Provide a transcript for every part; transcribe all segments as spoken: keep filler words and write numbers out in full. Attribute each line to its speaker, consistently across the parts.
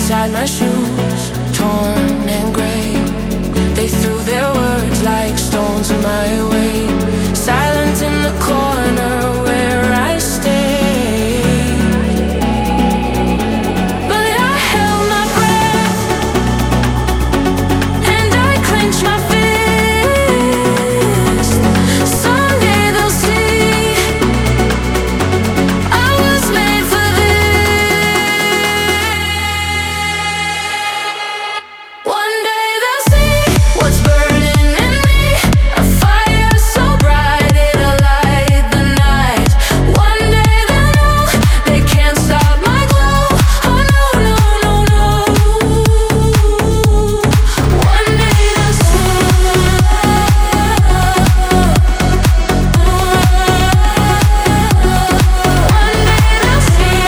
Speaker 1: inside my shoes, torn and gray. They threw their words like stones in my way. Silent in the corner where I stay. But I held my breath and I clenched my fist. Someday they'll see I was made for this. One day they'll see what's burning in me, a fire so bright it'll light the night. One day they'll know they can't stop my glow. Oh no, no, no, no. One day they'll see. One day they'll see.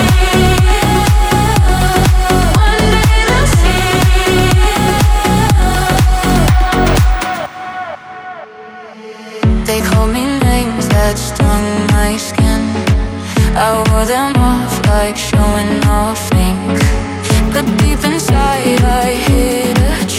Speaker 1: One day they'll see. They called me names that stung my skin. I wore them off like showing off ink. But deep inside I hid a